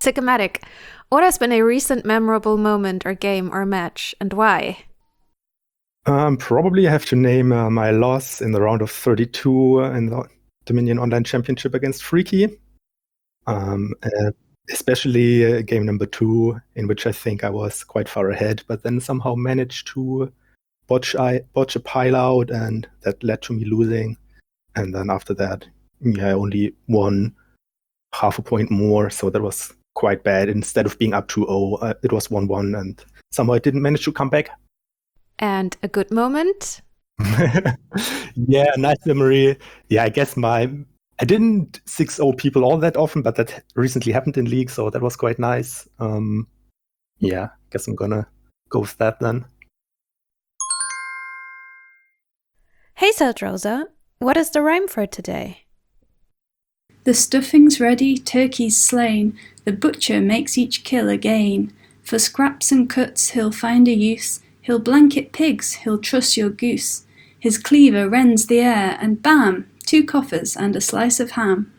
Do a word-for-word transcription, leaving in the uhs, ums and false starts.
Zygomatic, what has been a recent memorable moment or game or match, and why? Um, probably I have to name uh, my loss in the round of thirty-two in the Dominion Online Championship against Freaky. Um, uh, especially uh, game number two, in which I think I was quite far ahead, but then somehow managed to botch, I, botch a pile out, and that led to me losing. And then after that, yeah, I only won half a point more, so that was quite bad. Instead of being up two oh, uh, it was one one, and somehow I didn't manage to come back. And a good moment? Yeah, nice memory. Yeah, I guess my... I didn't six oh people all that often, but that recently happened in League, so that was quite nice. Um, yeah, guess I'm gonna go with that then. Hey, Rosa, what is the rhyme for today? The stuffing's ready, turkey's slain, the butcher makes each kill again. For scraps and cuts he'll find a use, he'll blanket pigs, he'll truss your goose. His cleaver rends the air, and bam! Two coffers and a slice of ham.